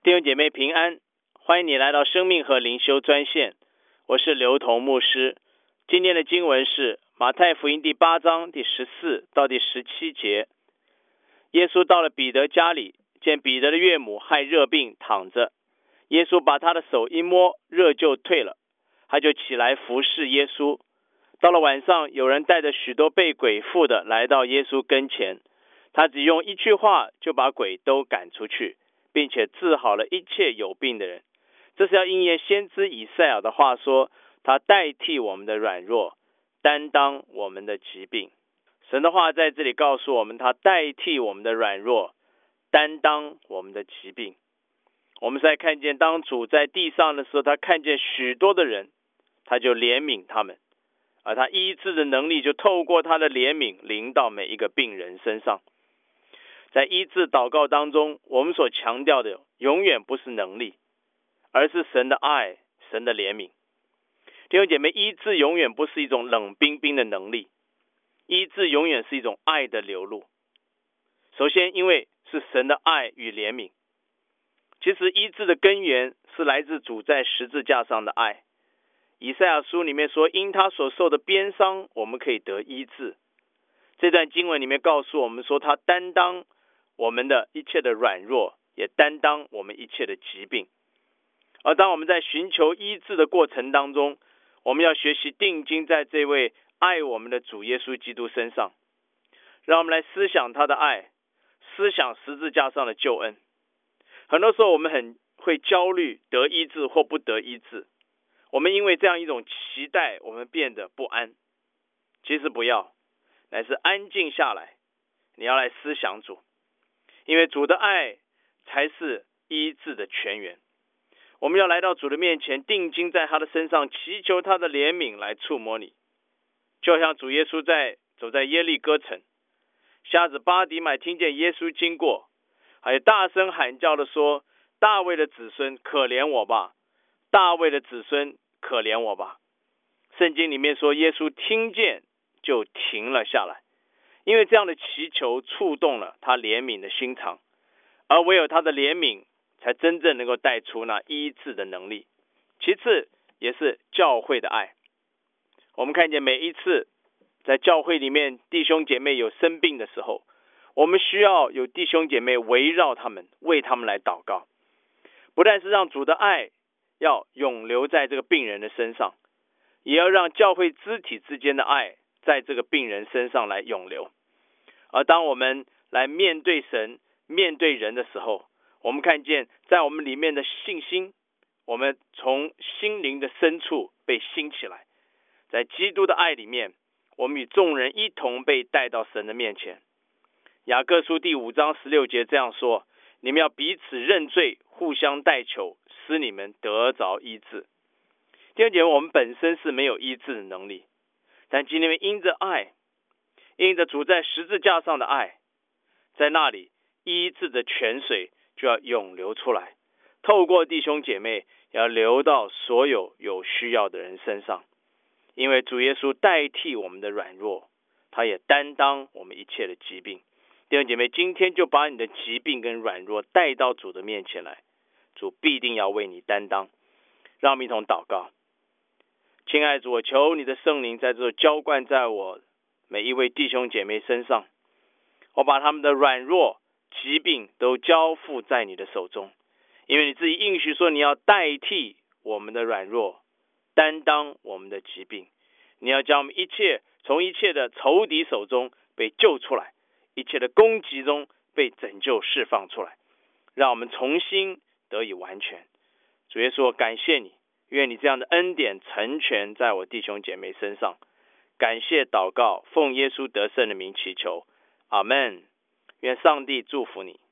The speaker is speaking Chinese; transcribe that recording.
弟兄姐妹平安，欢迎你来到生命和灵修专线，我是刘同牧师。今天的经文是马太福音第8章第14到第17节。耶稣到了彼得家里，见彼得的岳母害热病躺着，耶稣把他的手一摸，热就退了，他就起来服侍耶稣。到了晚上，有人带着许多被鬼附的来到耶稣跟前，他只用一句话就把鬼都赶出去，并且治好了一切有病的人。这是要应验先知以赛亚的话说，他代替我们的软弱，担当我们的疾病。神的话在这里告诉我们，他代替我们的软弱，担当我们的疾病。我们在看见当主在地上的时候，他看见许多的人，他就怜悯他们，而他医治的能力就透过他的怜悯临到每一个病人身上。在医治祷告当中，我们所强调的永远不是能力，而是神的爱，神的怜悯。弟兄姐妹，医治永远不是一种冷冰冰的能力，医治永远是一种爱的流露。首先，因为是神的爱与怜悯。其实医治的根源是来自主在十字架上的爱。以赛亚书里面说，因他所受的鞭伤，我们可以得医治。这段经文里面告诉我们说，他担当我们的一切的软弱，也担当我们一切的疾病。而当我们在寻求医治的过程当中，我们要学习定睛在这位爱我们的主耶稣基督身上，让我们来思想他的爱，思想十字架上的救恩。很多时候我们很会焦虑得医治或不得医治，我们因为这样一种期待，我们变得不安。其实不要，乃是安静下来，你要来思想主，因为主的爱才是医治的泉源。我们要来到主的面前，定睛在他的身上，祈求他的怜悯来触摸你。就像主耶稣走在耶利哥城，瞎子巴底买听见耶稣经过，还有大声喊叫的说，大卫的子孙可怜我吧，大卫的子孙可怜我吧。圣经里面说，耶稣听见就停了下来，因为这样的祈求触动了他怜悯的心肠，而唯有他的怜悯才真正能够带出那医治的能力。其次也是教会的爱。我们看见每一次在教会里面弟兄姐妹有生病的时候，我们需要有弟兄姐妹围绕他们，为他们来祷告。不但是让主的爱要永留在这个病人的身上，也要让教会肢体之间的爱在这个病人身上来永留。而当我们来面对神，面对人的时候，我们看见在我们里面的信心，我们从心灵的深处被兴起来，在基督的爱里面，我们与众人一同被带到神的面前。雅各书第5章16节这样说，你们要彼此认罪，互相代求，使你们得着医治。弟兄姐妹，我们本身是没有医治的能力，但今天因着爱，因着主在十字架上的爱，在那里医治的泉水就要涌流出来，透过弟兄姐妹要流到所有有需要的人身上。因为主耶稣代替我们的软弱，他也担当我们一切的疾病。弟兄姐妹，今天就把你的疾病跟软弱带到主的面前来，主必定要为你担当。让我们一同祷告。亲爱的主，我求你的圣灵在这浇灌在我每一位弟兄姐妹身上，我把他们的软弱疾病都交付在你的手中，因为你自己应许说，你要代替我们的软弱，担当我们的疾病。你要将我们从一切的仇敌手中被救出来，一切的攻击中被拯救释放出来，让我们重新得以完全。主耶稣，我感谢你，愿你这样的恩典成全在我弟兄姐妹身上。感谢祷告，奉耶稣得胜的名祈求，阿们。愿上帝祝福你。